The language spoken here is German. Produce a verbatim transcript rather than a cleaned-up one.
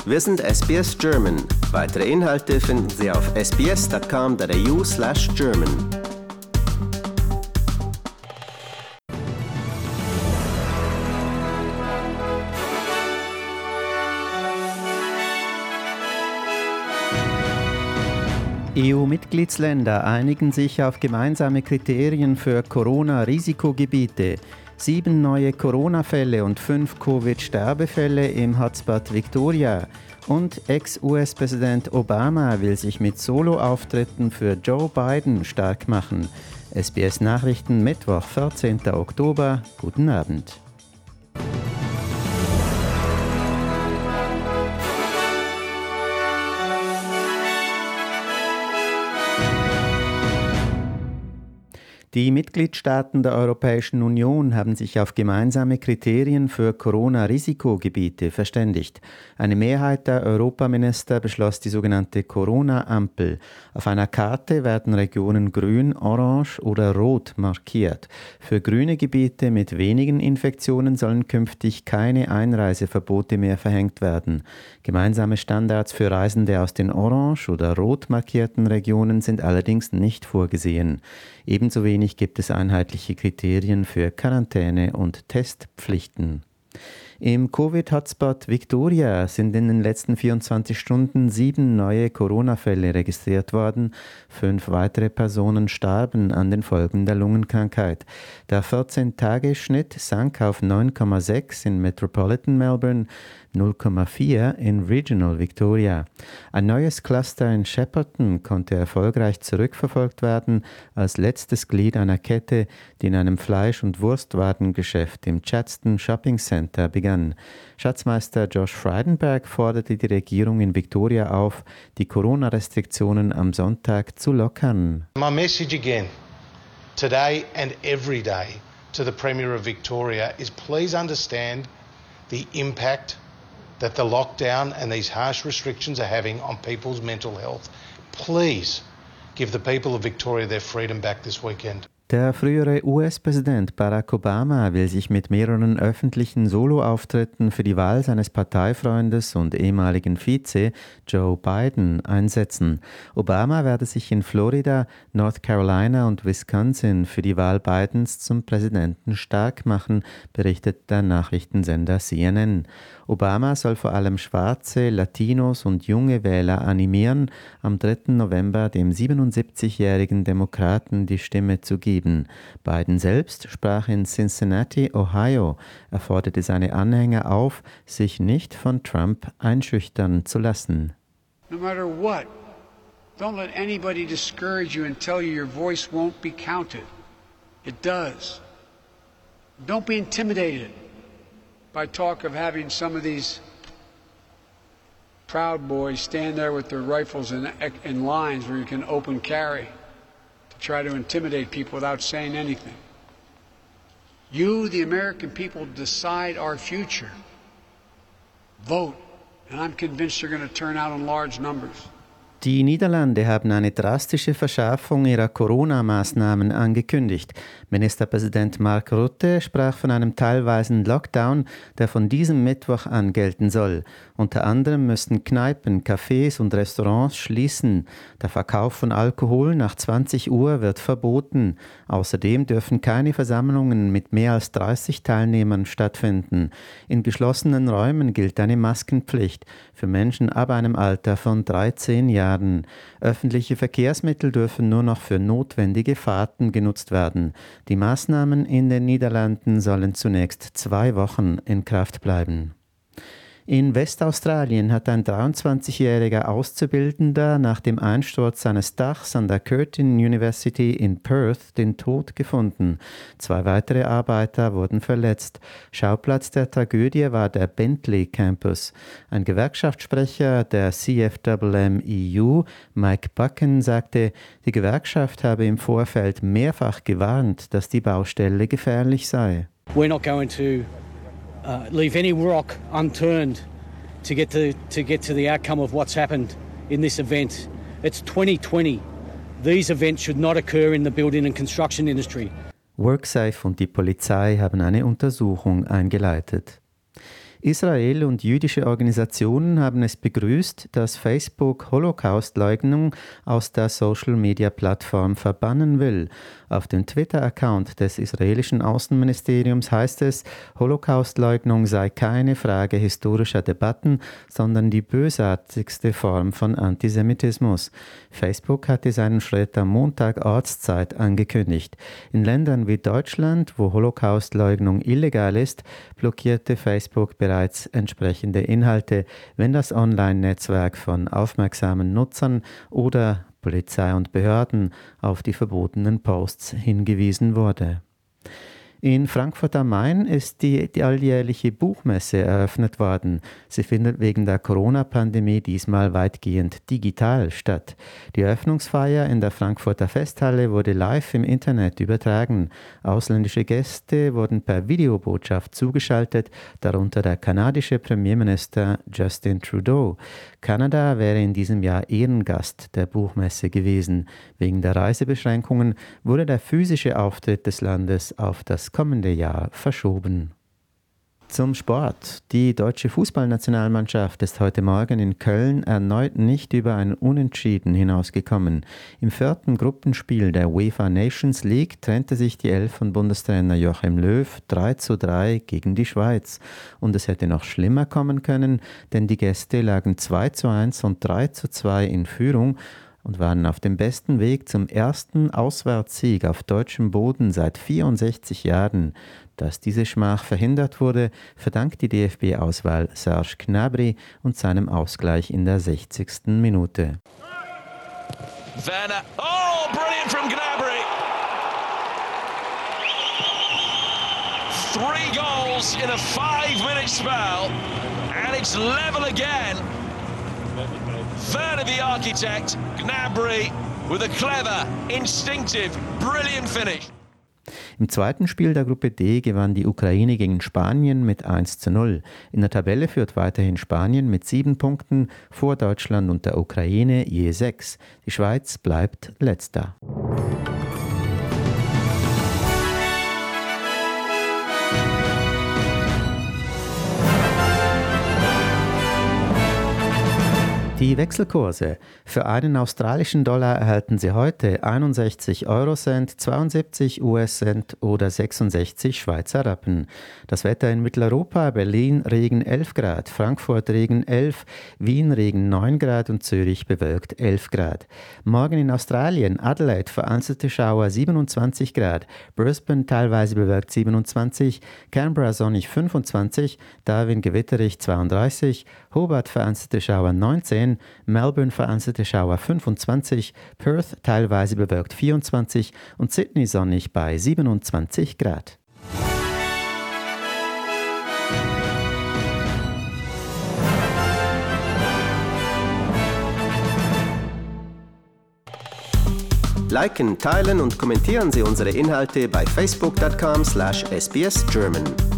Wir sind S B S German. Weitere Inhalte finden Sie auf sbs.com.au slash German. E U-Mitgliedsländer einigen sich auf gemeinsame Kriterien für Corona-Risikogebiete. Sieben neue Corona-Fälle und fünf Covid-Sterbefälle im Hotspot Victoria. Und Ex-U S-Präsident Obama will sich mit Solo-Auftritten für Joe Biden stark machen. S B S-Nachrichten, Mittwoch, vierzehnten Oktober. Guten Abend. Die Mitgliedstaaten der Europäischen Union haben sich auf gemeinsame Kriterien für Corona-Risikogebiete verständigt. Eine Mehrheit der Europaminister beschloss die sogenannte Corona-Ampel. Auf einer Karte werden Regionen grün, orange oder rot markiert. Für grüne Gebiete mit wenigen Infektionen sollen künftig keine Einreiseverbote mehr verhängt werden. Gemeinsame Standards für Reisende aus den orange oder rot markierten Regionen sind allerdings nicht vorgesehen. Ebenso wenig gibt es einheitliche Kriterien für Quarantäne- und Testpflichten. Im Covid-Hotspot Victoria sind in den letzten vierundzwanzig Stunden sieben neue Corona-Fälle registriert worden. Fünf weitere Personen starben an den Folgen der Lungenkrankheit. Der vierzehn-Tage-Schnitt sank auf neun Komma sechs in Metropolitan Melbourne, null Komma vier in Regional Victoria. Ein neues Cluster in Shepparton konnte erfolgreich zurückverfolgt werden als letztes Glied einer Kette, die in einem Fleisch- und Wurstwarengeschäft im Chadstone Shopping Center begann. Schatzmeister Josh Frydenberg forderte die Regierung in Victoria auf, die Corona-Restriktionen am Sonntag zu lockern. My message again, today and every day, to the Premier of Victoria is please understand the impact that the lockdown and these harsh restrictions are having on people's mental health. Please give the people of Victoria their freedom back this weekend. Der frühere U S-Präsident Barack Obama will sich mit mehreren öffentlichen Soloauftritten für die Wahl seines Parteifreundes und ehemaligen Vize Joe Biden einsetzen. Obama werde sich in Florida, North Carolina und Wisconsin für die Wahl Bidens zum Präsidenten stark machen, berichtet der Nachrichtensender C N N. Obama soll vor allem Schwarze, Latinos und junge Wähler animieren, am dritten November dem siebenundsiebzigjährigen Demokraten die Stimme zu geben. Biden selbst sprach in Cincinnati, Ohio. Er forderte seine Anhänger auf, sich nicht von Trump einschüchtern zu lassen. No matter what, don't let anybody discourage you and tell you your voice won't be counted. It does. Don't be intimidated by talk of having some of these Proud Boys stand there with their rifles in, in lines where you can open carry to try to intimidate people without saying anything. You, the American people, decide our future. Vote, and I'm convinced you're going to turn out in large numbers. Die Niederlande haben eine drastische Verschärfung ihrer Corona-Maßnahmen angekündigt. Ministerpräsident Mark Rutte sprach von einem teilweisen Lockdown, der von diesem Mittwoch an gelten soll. Unter anderem müssten Kneipen, Cafés und Restaurants schließen. Der Verkauf von Alkohol nach zwanzig Uhr wird verboten. Außerdem dürfen keine Versammlungen mit mehr als dreißig Teilnehmern stattfinden. In geschlossenen Räumen gilt eine Maskenpflicht für Menschen ab einem Alter von dreizehn Jahren. Öffentliche Verkehrsmittel dürfen nur noch für notwendige Fahrten genutzt werden. Die Maßnahmen in den Niederlanden sollen zunächst zwei Wochen in Kraft bleiben. In Westaustralien hat ein dreiundzwanzigjähriger Auszubildender nach dem Einsturz seines Dachs an der Curtin University in Perth den Tod gefunden. Zwei weitere Arbeiter wurden verletzt. Schauplatz der Tragödie war der Bentley Campus. Ein Gewerkschaftssprecher der C F M M E U, Mike Buchan, sagte, die Gewerkschaft habe im Vorfeld mehrfach gewarnt, dass die Baustelle gefährlich sei. We're not going to Uh, leave any rock unturned to get to to get to the outcome of what's happened in this event. It's twenty twenty. These events should not occur in the building and construction industry. WorkSafe und die Polizei haben eine Untersuchung eingeleitet. Israel und jüdische Organisationen haben es begrüßt, dass Facebook Holocaust-Leugnung aus der Social-Media-Plattform verbannen will. Auf dem Twitter-Account des israelischen Außenministeriums heißt es, Holocaust-Leugnung sei keine Frage historischer Debatten, sondern die bösartigste Form von Antisemitismus. Facebook hatte seinen Schritt am Montag Ortszeit angekündigt. In Ländern wie Deutschland, wo Holocaust-Leugnung illegal ist, blockierte Facebook bereits entsprechende Inhalte, wenn das Online-Netzwerk von aufmerksamen Nutzern oder Polizei und Behörden auf die verbotenen Posts hingewiesen wurde. In Frankfurt am Main ist die, die alljährliche Buchmesse eröffnet worden. Sie findet wegen der Corona-Pandemie diesmal weitgehend digital statt. Die Eröffnungsfeier in der Frankfurter Festhalle wurde live im Internet übertragen. Ausländische Gäste wurden per Videobotschaft zugeschaltet, darunter der kanadische Premierminister Justin Trudeau. Kanada wäre in diesem Jahr Ehrengast der Buchmesse gewesen. Wegen der Reisebeschränkungen wurde der physische Auftritt des Landes auf das kommende Jahr verschoben. Zum Sport. Die deutsche Fußballnationalmannschaft ist heute Morgen in Köln erneut nicht über ein Unentschieden hinausgekommen. Im vierten Gruppenspiel der UEFA Nations League trennte sich die Elf von Bundestrainer Joachim Löw drei zu drei gegen die Schweiz. Und es hätte noch schlimmer kommen können, denn die Gäste lagen zwei zu eins und drei zu zwei in Führung und waren auf dem besten Weg zum ersten Auswärtssieg auf deutschem Boden seit vierundsechzig Jahren. Dass diese Schmach verhindert wurde, verdankt die D F B-Auswahl Serge Gnabry und seinem Ausgleich in der sechzigsten Minute. Werner, oh, brilliant from Gnabry! Three goals in a five-minute spell, and it's level again. Werner the architect, Gnabry with a clever, instinctive, brilliant finish. Im zweiten Spiel der Gruppe D gewann die Ukraine gegen Spanien mit eins zu null. In der Tabelle führt weiterhin Spanien mit sieben Punkten, vor Deutschland und der Ukraine je sechs. Die Schweiz bleibt letzter. Die Wechselkurse. Für einen australischen Dollar erhalten Sie heute einundsechzig Eurocent, zweiundsiebzig U S-Cent oder sechsundsechzig Schweizer Rappen. Das Wetter in Mitteleuropa: Berlin Regen elf Grad, Frankfurt Regen elf, Wien Regen neun Grad und Zürich bewölkt elf Grad. Morgen in Australien: Adelaide vereinzelte Schauer siebenundzwanzig Grad, Brisbane teilweise bewölkt siebenundzwanzig, Canberra sonnig fünfundzwanzig, Darwin gewitterig zweiunddreißig, Hobart vereinzelte Schauer neunzehn, Melbourne vereinzelte Schauer fünfundzwanzig, Perth teilweise bewölkt vierundzwanzig und Sydney sonnig bei siebenundzwanzig Grad. Liken, teilen und kommentieren Sie unsere Inhalte bei facebook punkt com slash s b s german.